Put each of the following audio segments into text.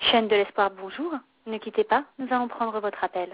Chaîne de l'espoir, bonjour. Ne quittez pas, nous allons prendre votre appel.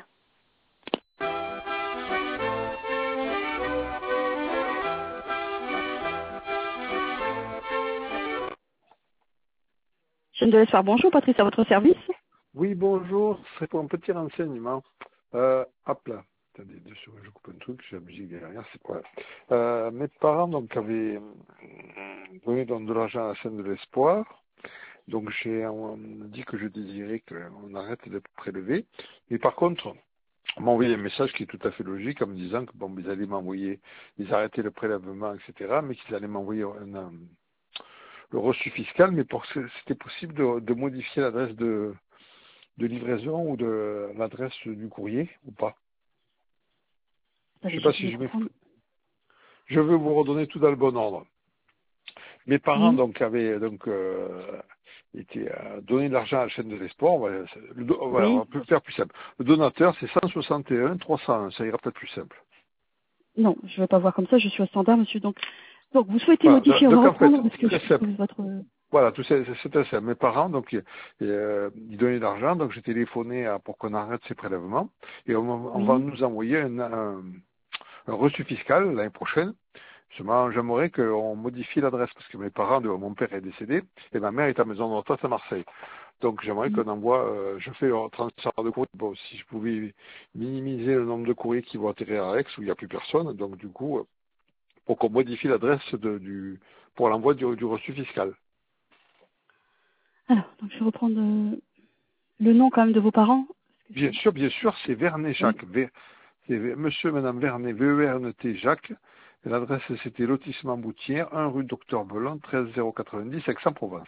Chaîne de l'espoir, bonjour. Patrice, à votre service. Oui, bonjour. C'est pour un petit renseignement. Hop là. Attendez, 2 secondes, je coupe un truc, j'ai la musique derrière, c'est quoi. Mes parents donc avaient donné donc, de l'argent à la chaîne de l'espoir. Donc on dit que je désirais qu'on arrête de prélever. Mais par contre, on m'a envoyé un message qui est tout à fait logique en me disant que bon, ils allaient m'envoyer, ils arrêtaient le prélèvement, etc., mais qu'ils allaient m'envoyer le reçu fiscal, mais c'était possible de modifier l'adresse de livraison ou de l'adresse du courrier ou pas. Je sais pas si je veux vous redonner tout dans le bon ordre. Mes parents donc avaient été donné de l'argent à la chaîne de l'espoir. On va faire plus simple. Le donateur c'est 161 301. Ça ira peut-être plus simple. Non, je ne vais pas voir comme ça. Je suis au standard, monsieur. Donc vous souhaitez modifier, on va reprendre parce que je trouve votre. Voilà, c'est très simple. Mes parents, donc, ils donnaient de l'argent, donc j'ai téléphoné pour qu'on arrête ces prélèvements, et on va nous envoyer un reçu fiscal l'année prochaine. Seulement, j'aimerais qu'on modifie l'adresse, parce que mes parents, mon père est décédé, et ma mère est à maison de retraite à Marseille. Donc j'aimerais qu'on envoie, je fais un transfert de courrier, bon, si je pouvais minimiser le nombre de courriers qui vont atterrir à Aix, où il n'y a plus personne, donc du coup, pour qu'on modifie l'adresse pour l'envoi du reçu fiscal. Alors, donc je vais reprendre le nom quand même de vos parents. Bien sûr, c'est Vernet Jacques. C'est monsieur et madame Vernet, VERNT Jacques. Et l'adresse, c'était lotissement Boutière, 1 rue Docteur Belon, 13090, Aix-en-Provence.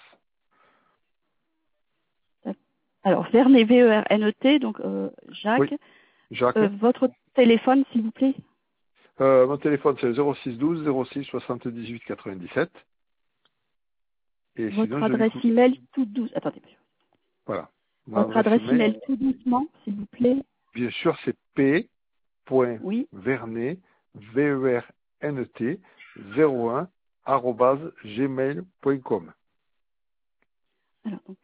Alors, Vernet, VERNET, donc Jacques. Oui, Jacques. Votre téléphone, s'il vous plaît. Mon téléphone, c'est le 06 12 06 78 97. Et votre sinon, adresse email tout douce. Attendez. Voilà. Votre adresse email tout doucement, s'il vous plaît. Bien sûr, c'est p.vernet, VERNT, 01, @gmail.com. Alors, donc,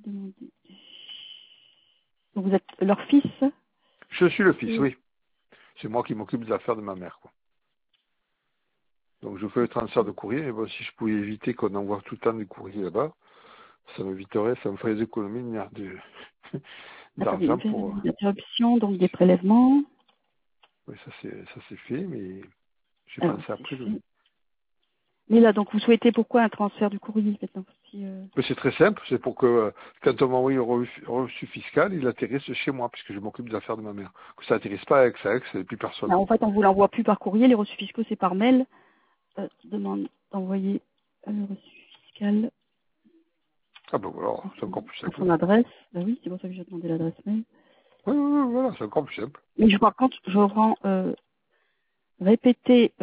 vous êtes leur fils? Je suis le fils, oui. C'est moi qui m'occupe des affaires de ma mère, quoi. Donc, je fais le transfert de courrier, mais bon, si je pouvais éviter qu'on envoie tout le temps des courriers là-bas, ça m'éviterait, ça me ferait des économies d'argent pour... Interruption, donc des prélèvements. Oui, ça c'est fait, mais j'ai pensé après. Mais là, donc, vous souhaitez pourquoi un transfert du courrier maintenant? C'est très simple, c'est pour que quand on m'envoie un reçu fiscal, il atterrisse chez moi, puisque je m'occupe des affaires de ma mère. Que ça atterrisse pas à Aix, et plus personne. Alors, en fait, on vous l'envoie plus par courrier, les reçus fiscaux, c'est par mail. Demande d'envoyer le reçu fiscal. Ah ben voilà, c'est encore plus simple. Son adresse, oui, c'est pour ça que j'ai demandé l'adresse mail. Oui, voilà, c'est encore plus simple. Mais par contre, je rends répéter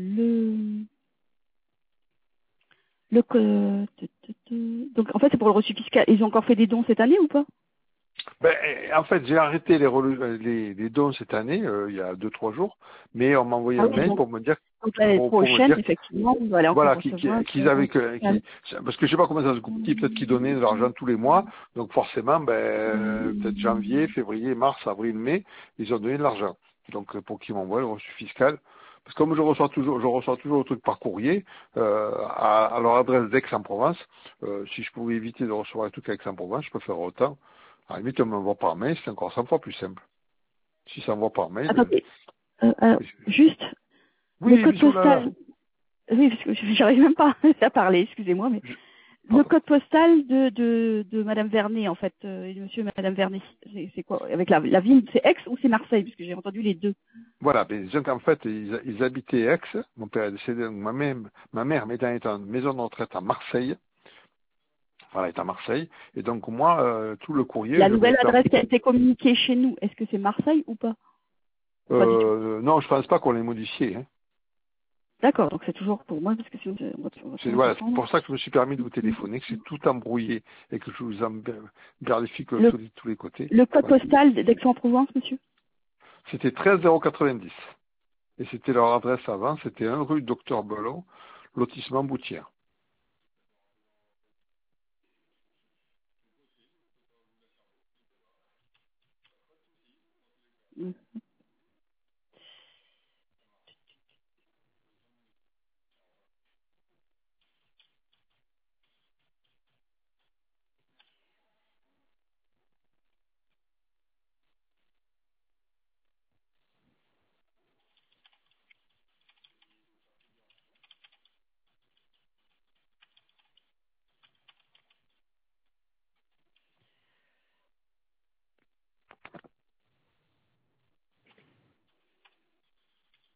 donc en fait c'est pour le reçu fiscal. Ils ont encore fait des dons cette année ou pas? Ben, en fait, j'ai arrêté les dons cette année, il y a 2-3 jours, mais on m'a envoyé un mail pour me dire donc l'année prochaine, effectivement, vous allez encore recevoir qu'ils avaient parce que je sais pas comment ça se goupille, peut-être qu'ils donnaient de l'argent tous les mois, donc forcément, peut-être janvier, février, mars, avril, mai, ils ont donné de l'argent. Donc pour qu'ils m'envoient le reçu fiscal. Parce que comme je reçois toujours le truc par courrier, à leur adresse d'Aix-en-Provence, si je pouvais éviter de recevoir les trucs à Aix-en-Provence, je peux faire autant. À la limite, on m'envoie par mail, c'est encore 100 fois plus simple. Si ça envoie par mail... Attendez, juste, le code postal... Oui, parce que j'arrive même pas à parler, excusez-moi, mais... Le code postal de Madame Vernet, en fait, et de Monsieur et Madame Vernet, c'est quoi? Avec la ville, c'est Aix ou c'est Marseille? Parce que j'ai entendu les deux. Voilà, mais disons qu'en fait, ils habitaient Aix, mon père est décédé, donc ma mère est en maison de retraite à Marseille. Voilà, elle est à Marseille. Et donc moi, tout le courrier... La nouvelle adresse qui a été communiquée chez nous, est-ce que c'est Marseille ou pas? Non, je pense pas qu'on l'ait modifié. Hein. D'accord, donc c'est toujours pour moi, parce que sinon... C'est pour ça que je me suis permis de vous téléphoner, que c'est tout embrouillé et que je vous en vérifie que tous les côtés. Le code postal d'Aix-en-Provence, monsieur? C'était 13090. Et c'était leur adresse avant, c'était 1 rue Docteur Belon, lotissement Boutière.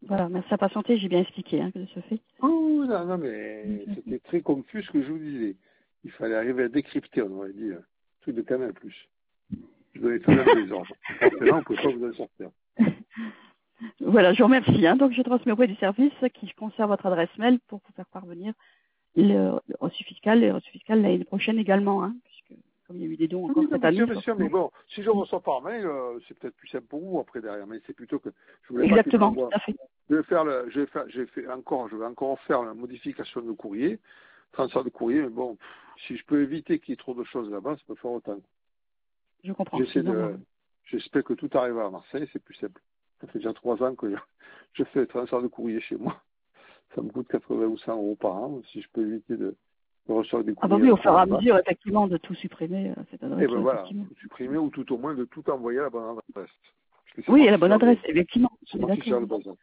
Voilà, merci à patienter, j'ai bien expliqué hein, que de ce fait. Oh, non, mais c'était très confus ce que je vous disais. Il fallait arriver à décrypter, on aurait dit, truc de Canal+. Je donnais tout de même des ordres. Après là, on ne pouvait pas vous en sortir. Voilà, je vous remercie. Hein. Donc, je transmets auprès du service qui conserve votre adresse mail pour vous faire parvenir le reçu fiscal l'année prochaine également, hein, puisque comme il y a eu des dons encore cette année. Bien sûr, mais bon, si je reçois par mail, c'est peut-être plus simple pour vous après derrière, mais c'est plutôt que je voulais pas qu'il Exactement, m'envoie. tout à fait. Je vais encore faire la modification de courrier, transfert de courrier, mais bon, si je peux éviter qu'il y ait trop de choses là-bas, ça peut faire autant. Je comprends. J'espère que tout arrive à Marseille, c'est plus simple. Ça fait déjà 3 ans que je fais le transfert de courrier chez moi. Ça me coûte 80 ou 100 euros par an. Si je peux éviter de recevoir des courriers. Ah bah oui, au fur et à mesure, effectivement, de tout supprimer, cette adresse. Et ben voilà, tout supprimer ou tout au moins de tout envoyer à la bonne adresse. Oui, à la bonne adresse, effectivement. C'est moi qui gère le bazar.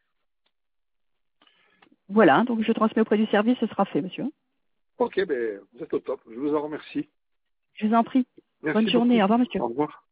Voilà, donc je transmets auprès du service, ce sera fait, monsieur. Ok, ben vous êtes au top. Je vous en remercie. Je vous en prie. Merci Bonne journée, beaucoup. au revoir, monsieur. Au revoir.